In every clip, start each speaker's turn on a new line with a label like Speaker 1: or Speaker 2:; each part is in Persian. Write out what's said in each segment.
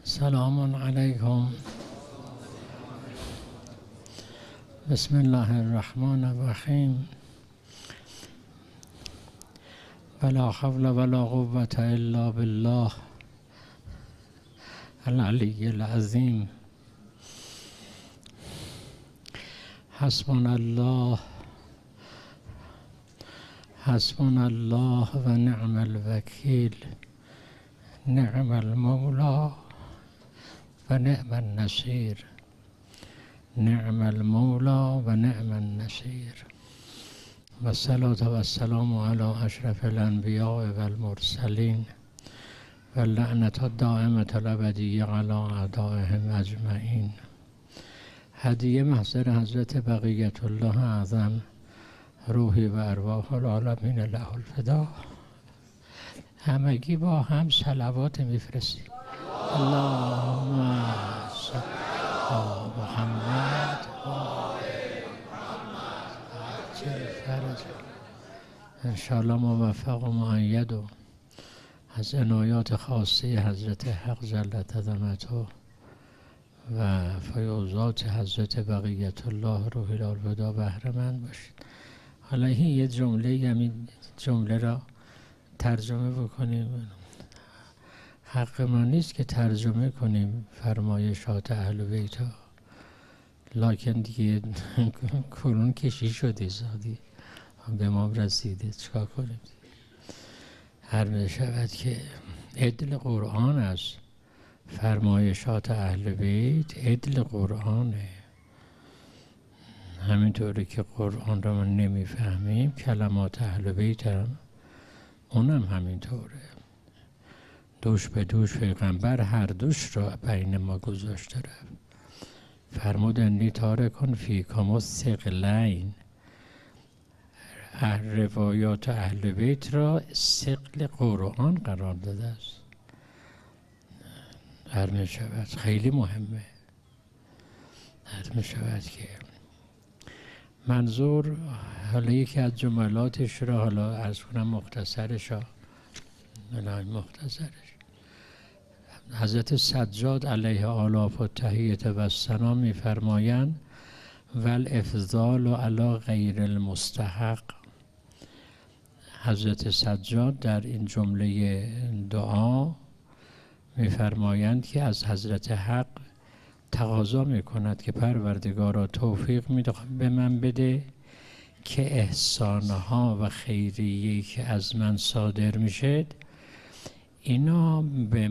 Speaker 1: سلام علیکم. بسم الله الرحمن الرحیم. ولا حول ولا قوة الا بالله العلی العظیم. حسبنا الله حسبنا الله و نعم الوکیل. نعم المولا و نعم النصیر. نعم المولا و نعم النصیر. و الصلاة و السلام علی اشرف الانبیاء و المرسلین و اللعنة الدائمة الابدیة علی اعدائهم اجمعین. هدیه محضر حضرت بقیت الله اعظم روحی و ارواح العالمین له الفدا. همگی با هم صلوات میفرستیم. اللهم صل علی محمد و عجل فرجه. انشاءالله موفق و مؤید و از عنایات خاصه حضرت حق جل عظمته و فیوضات حضرت بقیت الله روحی الفدا بهره مند باشید. حالا این یه جمله، همین جمله را ترجمه بکنیم. حق ما نیست که ترجمه کنیم فرمایشات اهل بیت ها، لکن دیگه کرون کشی شده، زادی به ما رسیده، چکار کنیم؟ هر میشود که عدل قرآن است. فرمایشات اهل بیت عدل قرآنه. همینطوری که قرآن را ما نمیفهمیم، کلمات اهل بیت هم اونم همینطوره. دوش به دوش پیغمبر هر دوش را بین ما گذاشته رفت. فرمود انی تارکن فیکم الثقلین. روایات اهل بیت را ثقل قرآن قرار داده است. هر می شود خیلی مهمه. هر می شود که منظور، حالا یکی از جملاتش را حالا عرض کنم، مختصرش حضرت سجاد علیه آلاف و تحییت و السلام می‌فرمایند والافضال علی غیر المستحق. حضرت سجاد در این جمله دعا می‌فرمایند که از حضرت حق تقاضا می‌کند که پروردگارا توفیق به من بده که احسانها و خیریه‌ای که از من صادر میشه اینا به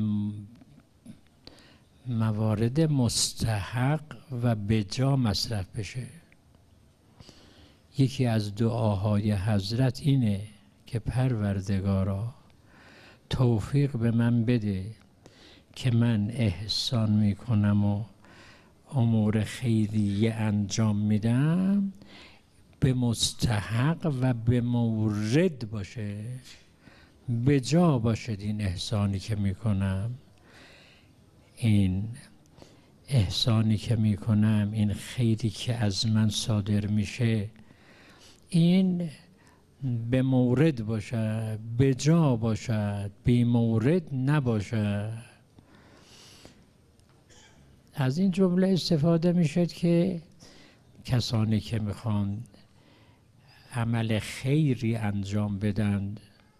Speaker 1: موارد مستحق و بجا مصرف بشه. یکی از دعاهای حضرت اینه که پروردگارا توفیق به من بده که من احسان میکنم و امور خیریه انجام میدم، به مستحق و به مورد باشه، به جا باشد. این احسانی که میکنم، این احسانی که میکنم، این خیری که از من صادر میشه، این به مورد باشد، به جا باشد، بی مورد نباشد. از این جمله استفاده میشد که کسانی که میخوان عمل خیری انجام بدند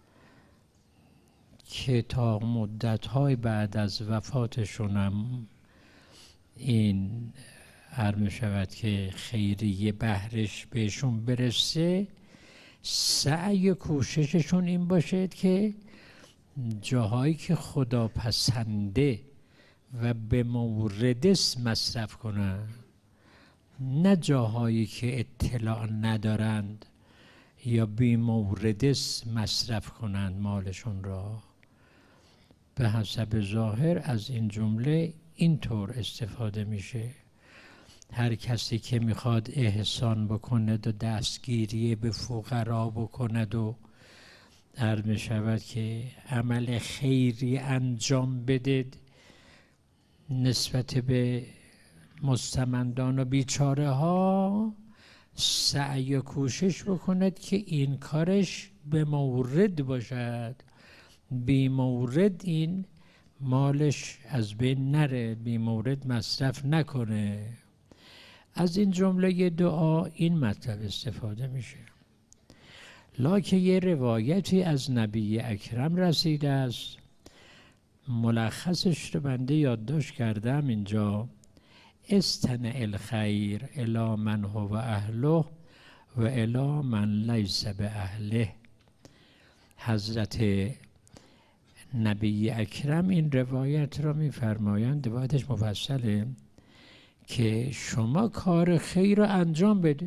Speaker 1: که تا مدت‌های بعد از وفاتشونم این می شود که خیریه بهرش بهشون برسه، سعی کوشششون این باشد که جاهایی که خدا پسنده و به مورد مصرف کنند، نه جاهایی که اطلاع ندارند یا بی مورد مصرف کنند مالشون را. به حسب ظاهر از این جمله اینطور استفاده میشه. هر کسی که میخواد احسان بکند و دستگیری به فقرا بکند و می شود که عمل خیری انجام بدید نسبت به مستمندان و بیچاره ها، سعی و کوشش بکند که این کارش به مورد باشد. بی مورد این مالش از بین نره، بی مورد مصرف نکنه. از این جمله دعا این مطلب استفاده میشه. لکه یه روایتی از نبی اکرم رسیده است، ملخصش رو بنده یادداشت کردم اینجا: استنع الخیر الی من هو اهله و الی من لیس باهله. حضرت نبی اکرم این روایت را میفرمایند، روایتش مفصله، که شما کار خیر را انجام بده.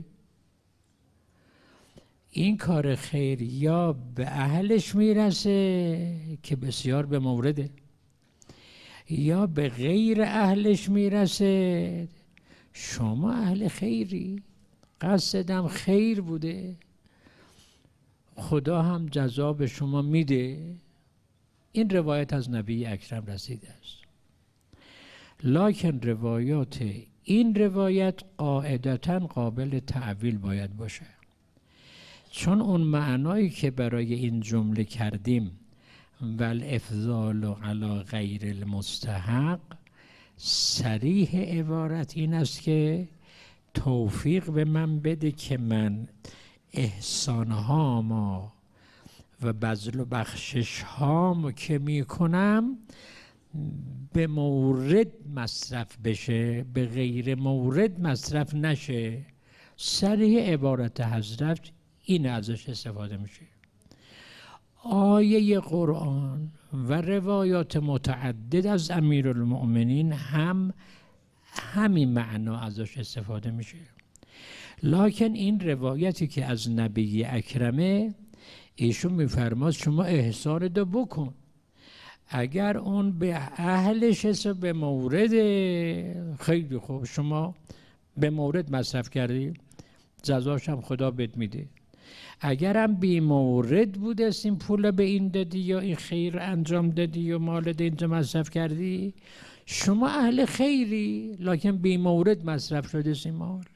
Speaker 1: این کار خیر یا به اهلش میرسه که بسیار به مورده، یا به غیر اهلش میرسه. شما اهل خیری، قصدم خیر بوده، خدا هم جزا به شما میده. این روایت از نبی اکرم رسیده است. لکن روایات این روایت قاعدتاً قابل تعویل باید باشه، چون اون معنایی که برای این جمله کردیم والافضال علی غیر المستحق، صریح عبارت این است که توفیق به من بده که من احسانهامو و بذل و بخشش هامو که میکنم به مورد مصرف بشه، به غیر مورد مصرف نشه. صریح عبارت حضرت این ازش استفاده میشه. آیه قرآن و روایات متعدد از امیرالمؤمنین هم همین معنا ازش استفاده میشه. لکن این روایتی که از نبی اکرمه، ایشون میفرماد شما احسان رو بکن، اگر اون به اهلش است به مورد، خیلی خوب، شما به مورد مصرف کردی، جزاش هم خدا بهت میده. اگرم بی مورد بود است این پول به این دادی یا این خیر انجام دادی یا مال اینجا مصرف کردی، شما اهل خیری، لکن بی مورد مصرف شده است این مال،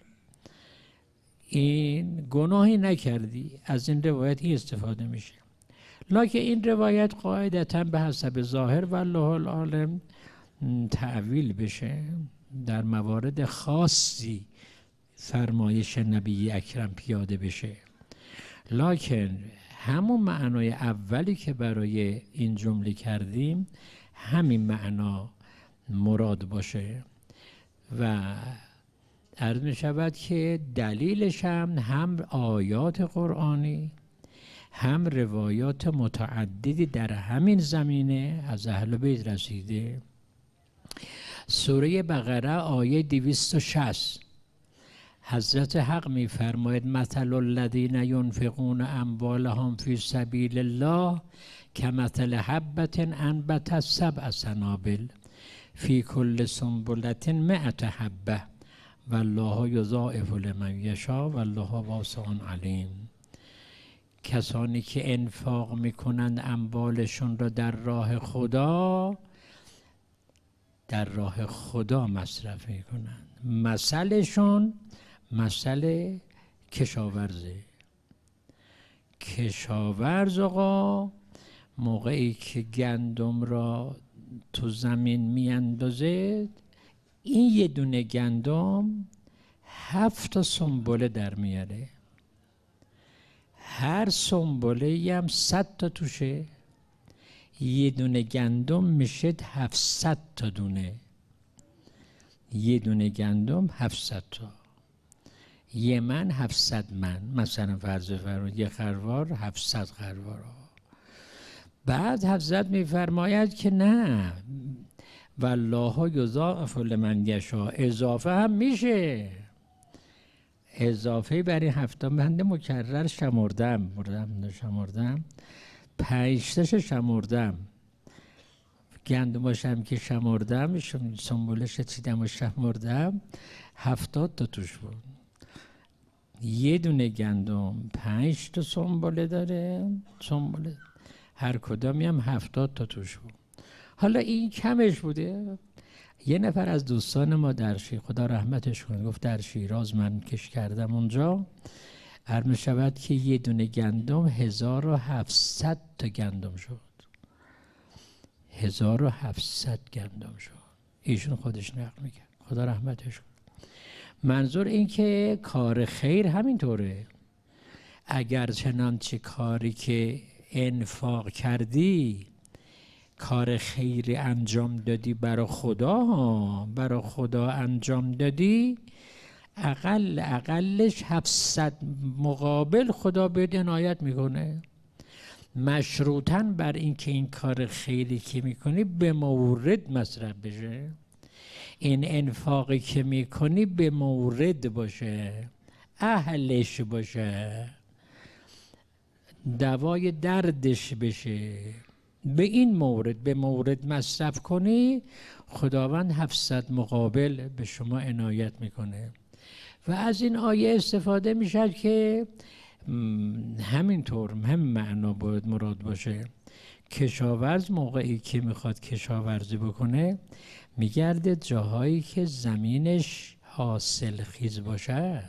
Speaker 1: این گناهی نکردی. از این روایت این استفاده میشه. لکن این روایت قاعدتاً به حسب ظاهر والله العالم تعویل بشه، در موارد خاصی فرمایش نبی اکرم پیاده بشه. لکن همون معنای اولی که برای این جمله کردیم همین معنا مراد باشه. و عرض می شود که دلیلش هم آیات قرآنی، هم روایات متعددی در همین زمینه از اهل بیت رسیده. سوره بقره آیه 260 حضرت حق می فرماید مثل الذین ینفقون اموالهم فی سبیل الله کمثل حبة انبتت 7 سنابل فی کل سنبلة 100 حبة والله یضاعف لمن یشاء والله واسع علیم. کسانی که انفاق میکنند اموالشون را در راه خدا مصرف میکنند. مثلشون مثل کشاورز آقا موقعی که گندم را تو زمین میاندازه، این یه دونه گندم 7 سنبله در میاره، هر سنبله هم 100 تا توشه، یه دونه گندم میشه 700 تا دونه، یه دونه گندم 700 تا، یه من 700 من، مثلا فرض فرمایید یه خروار 700 خروار. بعد حضرت میفرماید که نه، والله یضاعف لمن یشاء، اضافه هم میشه، اضافه بر این 7 بنده مکرر شمردم 5 تاش شمردم، گندماشم که شمردم، سنبولش چیدم و شمردم، 70 تا توش بود. یه دونه گندم 5 تا سنبله داره، سنبله هر کدامی هم 70 تا توش بود. حالا این کمش بوده. یه نفر از دوستان ما در خدا رحمتش کنه گفت در شیراز من کش کردم اونجا، عرض شود که یه دونه گندم 1700 تا گندم شد. 1700 گندم شد. ایشون خودش نقل میکرد، خدا رحمتش کنه. منظور این که کار خیر همینطوره. اگر چنانچه کاری که انفاق کردی، کار خیری انجام دادی برای خدا، برای خدا انجام دادی، اقلش 700 مقابل خدا بهت عنایت میکنه، مشروطاً بر این که این کار خیری که میکنی به مورد مصرف بشه، این انفاقی که میکنی به مورد باشه، اهلش باشه، دوای دردش بشه، به این مورد به مورد مصرف کنی، خداوند 700 مقابل به شما عنایت میکنه. و از این آیه استفاده میشد که همینطور هم معنا باید مراد باشه. کشاورز موقعی که میخواد کشاورزی بکنه میگرده جاهایی که زمینش حاصل خیز باشد،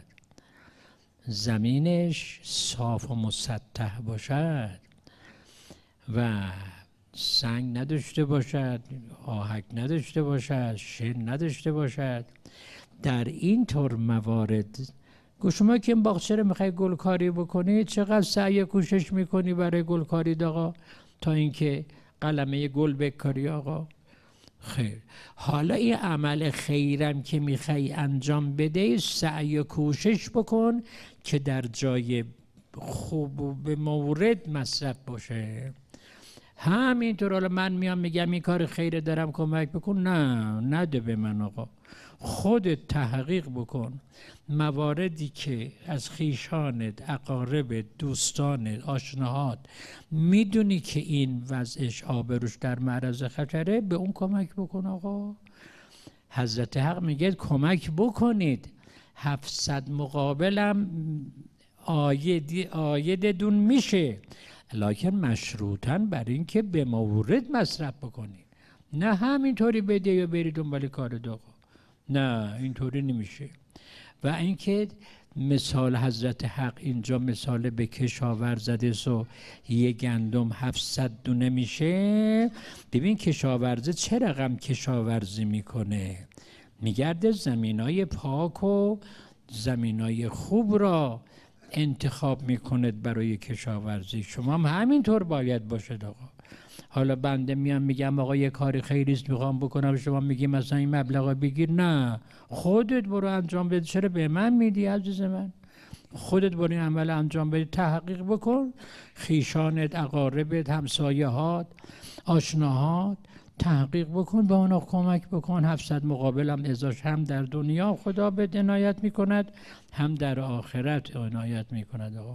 Speaker 1: زمینش صاف و مسطح باشد و سنگ نداشته باشد، آهک نداشته باشد، شن نداشته باشد. در این طور موارد شما که این باغچه رو میخوای گلکاری بکنی، چقدر سعی کوشش میکنی برای گلکاری آقا تا اینکه قلمه گل بکاری آقا؟ خیر. حالا این عمل خیرم که میخوای انجام بده، سعی و کوشش بکن که در جای خوب و به مورد مصرف باشه. همینطور حالا من میام میگم این کار خیر دارم کمک بکن، نه نده به من آقا. خودت تحقیق بکن مواردی که از خویشانت، اقاربت، دوستانت، آشناهات میدونی که این وضعش آبروش در معرض خطره، به اون کمک بکن آقا. حضرت حق میگه کمک بکنید، 700 مقابلم آیدتون میشه، لکن مشروطاً بر این که به مورد مصرف بکنید، نه همینطوری بده یا برید دنبال کار آقا، نه اینطوری نمیشه. و اینکه مثال حضرت حق اینجا مثال به کشاورز زده سو یک گندم 700 دونه میشه. ببین کشاورزه چه رقم کشاورزی میکنه، میگرده زمینای پاک و زمینای خوب را انتخاب میکند برای کشاورزی. شما هم همینطور باید باشد آقا. حالا بنده میام میگم آقا یه کاری خیریست میخوام بکنم، شما میگی مثلا این مبلغ بگیر، نه خودت برو انجام بده، چرا به من میدی عزیز من؟ خودت برو این عمل انجام بده، تحقیق بکن، خیشانت، اقاربت، همسایه‌هات، آشناهات تحقیق بکن، به اونا کمک بکن. 700 مقابل هم ازاش هم در دنیا خدا به عنایت میکند، هم در آخرت عنایت میکند آقا.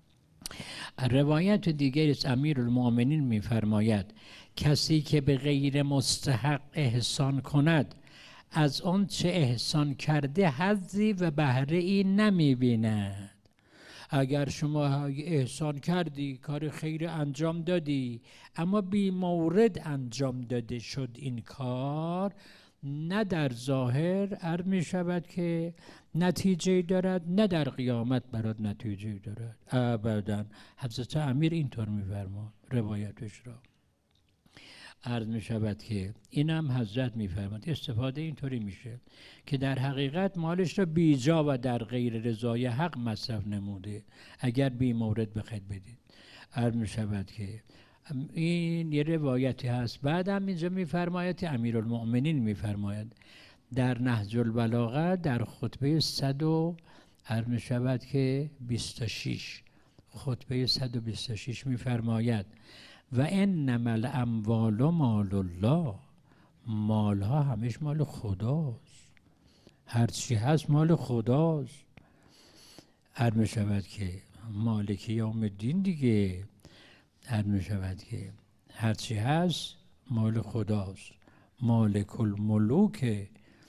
Speaker 1: روایت دیگری از امیرالمؤمنین میفرماید کسی که به غیر مستحق احسان کند، از آن چه احسان کرده حظی و بهره ای نمیبیند. اگر شما احسان کردی، کار خیر انجام دادی، اما بی مورد انجام داده شد این کار، نه در ظاهر عرض می شود که نتیجه دارد، نه در قیامت برات نتیجه دارد ابدا. حضرت امیر اینطور می‌فرماد روایتش را. عرض می شود که اینم حضرت می‌فرماد استفاده اینطوری میشه که در حقیقت مالش را بیجا و در غیر رضای حق مصرف نموده اگر بی مورد بخواید بدید. عرض می شود که این یه روایتی هست. بعدم اینجا میفرماید، امیرالمؤمنین میفرماید در نهج البلاغه در خطبه 100 عرض می شود که 26 خطبه 126 میفرماید و انما الاموال مال الله، مالها همش مال خداست، هرچی هست مال خداست. عرض می شود که مالک یوم الدین دیگه، عرض می شود که هرچی هست مال خداست، مالک الملوک.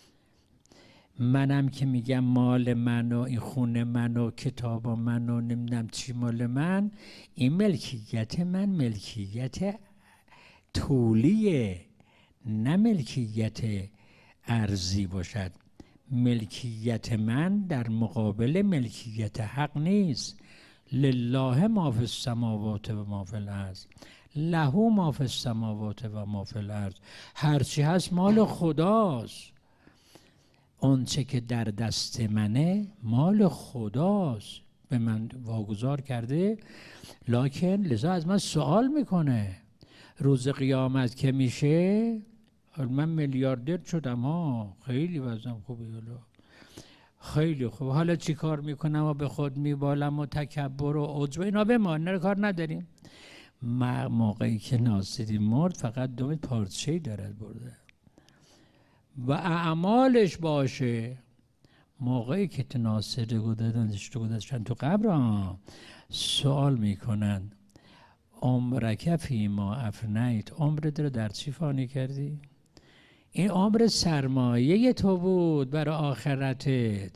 Speaker 1: منم که میگم مال من و این خونه من و کتاب من و نمیدونم چی مال من، این ملکیت من ملکیت طولیه، نه ملکیت ارضی باشد. ملکیت من در مقابل ملکیت حق نیست. لله ما فی السماوات و ما فی الارض، له ما فی السماوات و ما فی الارض. هرچی هست مال خداست. اون چه که در دست منه مال خداست، به من واگذار کرده. لکن لذا از من سوال میکنه روز قیامت که میشه. من میلیاردر شدم ها، خیلی وضعم خوبه، خیلی خوب، حالا چی کار میکنم و به خود میبالم و تکبر و عجب اینا بمان، کار نداریم. موقعی که ناصری مرد فقط 2 پارچه‌ای دارد برده و اعمالش باشه. موقعی که تو ناصری گذاشتن تو قبر، سوال میکنن عمرک فیما افنیت، عمرت رو در چی فانی کردی؟ این عمر سرمایه تو بود برای آخرتت،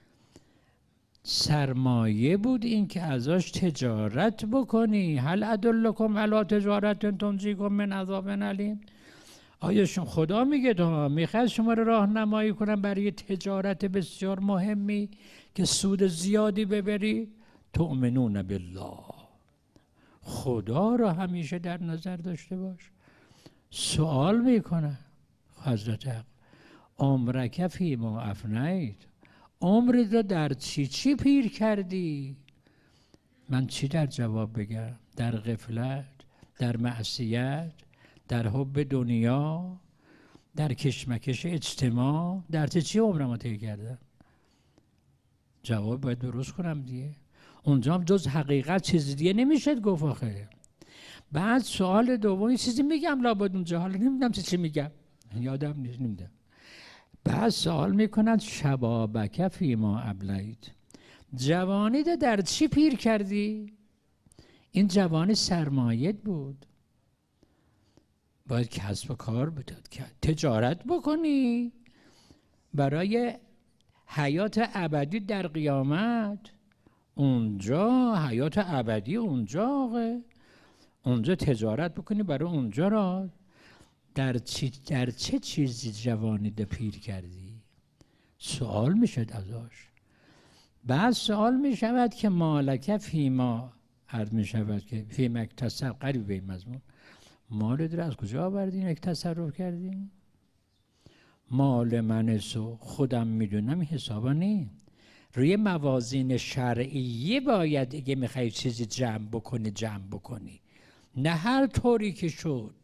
Speaker 1: سرمایه بود این که ازش تجارت بکنی. هل ادلکم علی تجارت تنجیکم من عذاب علیم. آیا خدا میگه تو میخواد شما رو راهنمایی کنم برای تجارت بسیار مهمی که سود زیادی ببری؟ تؤمنون بالله، خدا رو همیشه در نظر داشته باش. سوال میکنه حضرت حق عمرک فیما افنیت، عمرت رو در چی پیر کردی؟ من چی در جواب بگم؟ در غفلت، در معصیت، در حب دنیا، در کشمکش اجتماع، در چی عمرم رو طی کردم؟ جواب باید درست کنم دیگه. اونجا هم جز حقیقت چیزی دیگه نمیشد گفت آخه. بعد سوال دومی چیزی میگم لابد اونجا، حالا نمیدونم چی میگم، یادم نیست، نمیدونم. بعد سوال میکنند شبابک فیما ابلیت، جوانی در چی پیر کردی؟ این جوانی سرمایت بود، باید کسب و کار بداد، تجارت بکنی برای حیات ابدی در قیامت. اونجا حیات ابدی اونجا تجارت بکنی برای اونجا را. در چه چیزی جوانی پیر کردی؟ سوال میشد ازش. بعد سوال میشود که مالک فیما، عرض میشود که فیما اکتسب، قریب به این مضمون، مال در از کجا آوردین یک تصرف کردین؟ مال من سو خودم میدونم حسابا نی. روی موازین شرعیه باید اگه میخوای چیزی جمع بکنی، نه هر طوری که شد.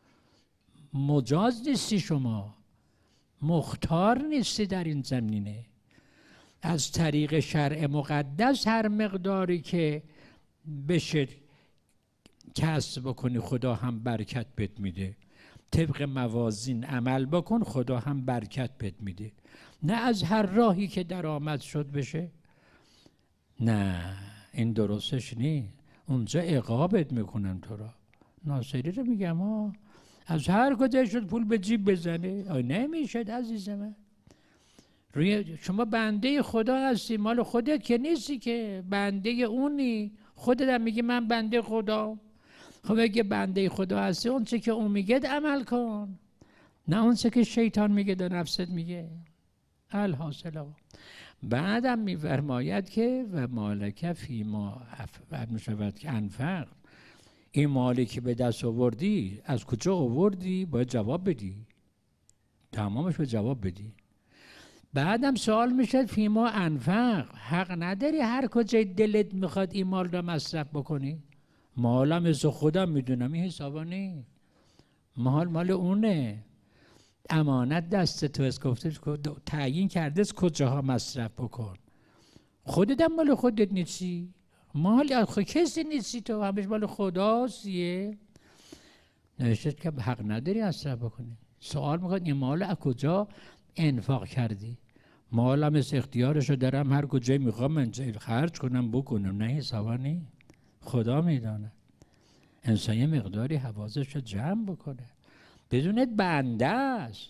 Speaker 1: مجاز نیستی، شما مختار نیستی در این زمینه. از طریق شرع مقدس هر مقداری که بشه کسب بکنی خدا هم برکت بهت میده. طبق موازین عمل بکن خدا هم برکت بهت میده، نه از هر راهی که درآمد شد بشه. نه این درستش نیست. اونجا عقابت میکنن تو را. ناصری رو میگم از هر کجا شد پول به جیب بزنه، نمیشد عزیز من. روی شما بنده خدا هستی، مال خودت که نیستی که، بنده اونی. خودت هم میگی من بنده خدا. خب اگه بنده خدا هستی اون چه که اون میگه عمل کن، نه اون چه که شیطان میگه در نفست میگه. الحاصل بعدم میفرماید که و مالک فیما میشود که انفق، این مالی که به دست آوردی از کجا آوردی؟ باید جواب بدی، تمامش به جواب بدی. بعدم سوال میشه فیما انفق، حق نداری هر کجای دلت میخواد این مال را مصرف بکنی. مالم از خودم میدونم این حسابا نی، مال اونه، امانت دست تو است، گفته تعیین کرده است کجاها مصرف بکن. خودت هم مال خودت نیستی، مال کسی نیستی تو، همش مال خداست. نوشته که حق نداری مصرف بکنی. سوال میکنه این مال از کجا انفاق کردی؟ مالم از اختیارشو دارم، هر کجای میخوام من خرج کنم بکنم، نه حسابا نی. خدا میدانه. انسان یه مقداری حواسش رو جمع بکنه، بدونت بنده است،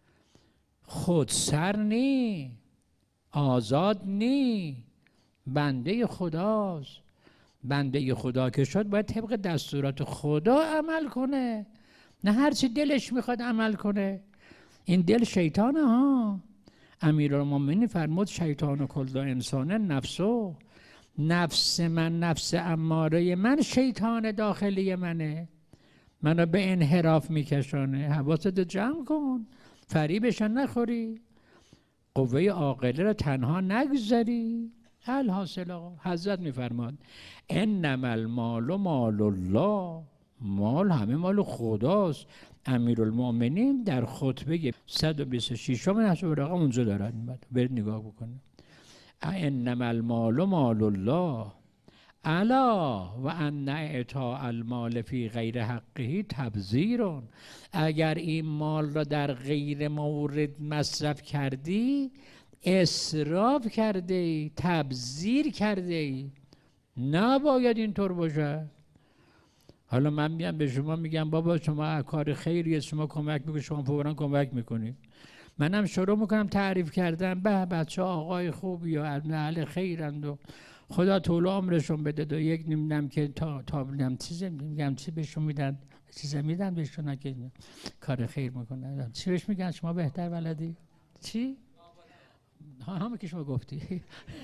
Speaker 1: خودسر نی، آزاد نی، بنده خداست. بنده خدا که شد باید طبق دستورات خدا عمل کنه، نه هر چی دلش میخواد عمل کنه. این دل شیطانه ها. امیرالمومنین فرمود شیطان و کل انسان نفسو، نفس من، نفس اماره من شیطان داخلی منه. منو به انحراف میکشانه. حواست جمع کن، فریبشان نخوری، قوه عاقله را تنها نگذاری. الحاصل آقا حضرت میفرماد انما المال مال الله، مال همه مال خداست. امیرالمؤمنین در خطبه 126 نهج البلاغه اونجا دارد، برید نگاه بکنید. انما المال مال الله الا و ان اعطاء المال فی غیر حقه تبذیر. اگر این مال را در غیر مورد مصرف کردی اسراف کرده ای، تبذیر کرده ای. نباید اینطور باشه. حالا من میام به شما میگم بابا شما کار خیریه، شما کمک میکنید، شما فوراً کمک میکنید. منم شروع میکنم تعریف کردن، به بچه آقای خوبی و اهل خیرند و خدا طول عمرشون بده. و یک نمیدونم که تا بودم چیزی میگم چی بهشون میدن، چیزی میدن بهشون که کار خیر میکنن. چی بهش میگن شما بهتر بلدی؟ چی؟ همه که شما گفتی.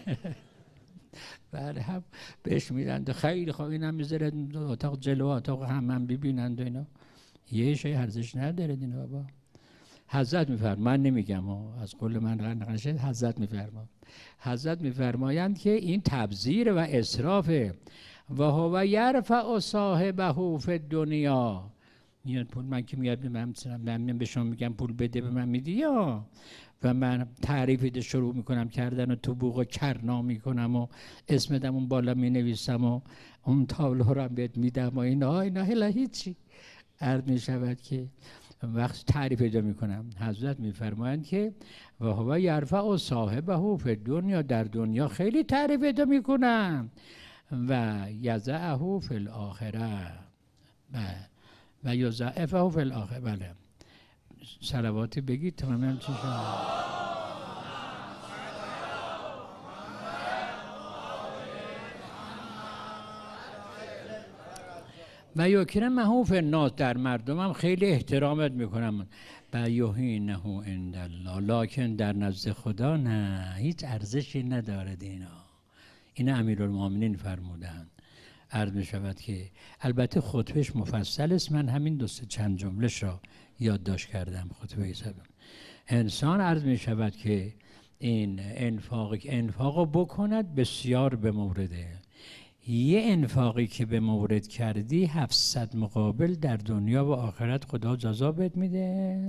Speaker 1: بله هم بهش میدن. خیلی خوب اینم میذاره اتاق جلو اتاق هم ببینند و اینا. یه شی ارزش نداره اینا بابا. حضرت میفرمایند، من نمیگم از قول من نقشه، حضرت میفرمایند که این تبذیر و اسرافه. و هو یرفع صاحبه فی الدنیا. میاد پول من که میاد به من به شما میگم پول بده به من میدی یا و من تعریفی شروع میکنم کردن و تو بوق و کرنا میکنم و اسمدم اون بالا مینویسم و اون تابلو رو هم بهت میدم و اینا هلا هیچی. عرض میشود که وقت تعریف پیدا میکنم. حضرت میفرمایند که و هو یرفع صاحبه فی الدنیا، در دنیا خیلی تعریف پیدا میکنم و یضعه فی الاخره و یضعفه فی الاخره. بله صلواتی بگید تمام چی شد. و یکرمه فی الناس، در مردمم خیلی احترامت میکنم. و یهینه عند الله، لکن در نزد خدا نه، هیچ ارزشی ندارد. اینا امیرالمؤمنین فرمودند. عرض می شود که البته خطبهش مفصل است، من همین چند جملهش را یادداشت کردم. خطبه سبب انسان عرض می شود که این انفاق بکند بسیار به مورده. یه انفاقی که به مورد کردی 700 مقابل در دنیا و آخرت خدا جزا بهت میده،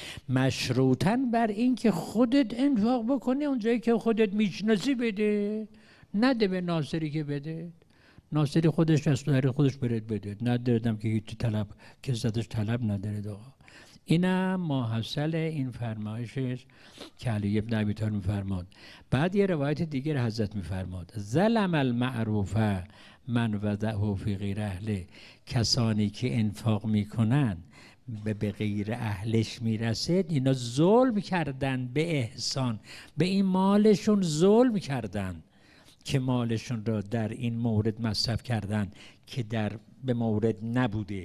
Speaker 1: مشروطاً بر این که خودت انفاق بکنی، اونجایی که خودت میشناسی بده، نده به ناصری که بده. ناصری خودش از خودش برد بده، نداردم که هیچ طلب که زدش طلب نداره. اینم ماحصل این فرمایشش که علی بن ابی طالب میفرماد. بعد یه روایت دیگر حضرت میفرماد ظلم المعروف من وضعه فی غیر اهله، کسانی که انفاق میکنن به غیر اهلش میرسه، اینا ظلم کردن به احسان، به این مالشون ظلم کردن که مالشون را در این مورد مصرف کردن که به مورد نبوده،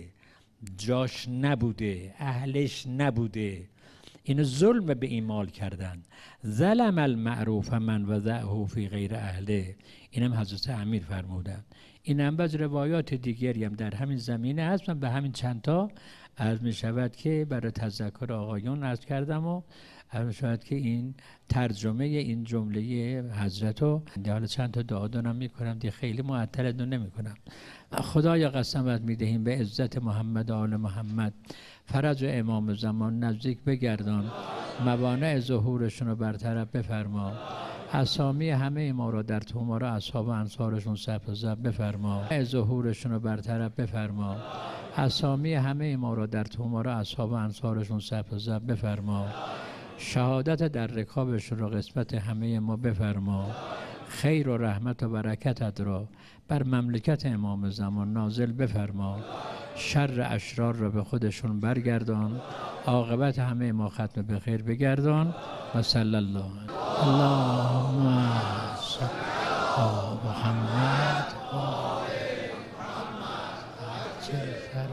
Speaker 1: جاش نبوده، اهلش نبوده. این ظلم به این مال کردن. ظلم المعروف من وضعه فی غیر اهله، اینم حضرت امیر فرمودن. اینم باز روایات دیگری هم در همین زمینه هست. من به همین چند تا عرض می شود که برای تذکر آقایون عرض کردم و عرض می شود که این ترجمه این جمله حضرت رو حالا چند تا دعا دارم می کنم دیگه، خیلی معطلتون نمی کنم. خدایا قسمت می دهیم به عزت محمد و آل محمد، فرج امام زمان نزدیک بگردان، موانع ظهورشون رو برطرف بفرما، اسامی همه ما را در تو را اصحاب و انصارشون صف زب بفرما، ظهورشون رو برطرف بفرما، اسامی همه ما را در تو را اصحاب و انصارشون صف زب بفرما، شهادت در رکابشون را قسمت همه ما بفرما، خیر و رحمت و برکتت را بر مملکت امام زمان نازل بفرما، شر اشرار را به خودشون برگردان، عاقبت همه ما ختم به خیر بگردان و صلی الله. اللهم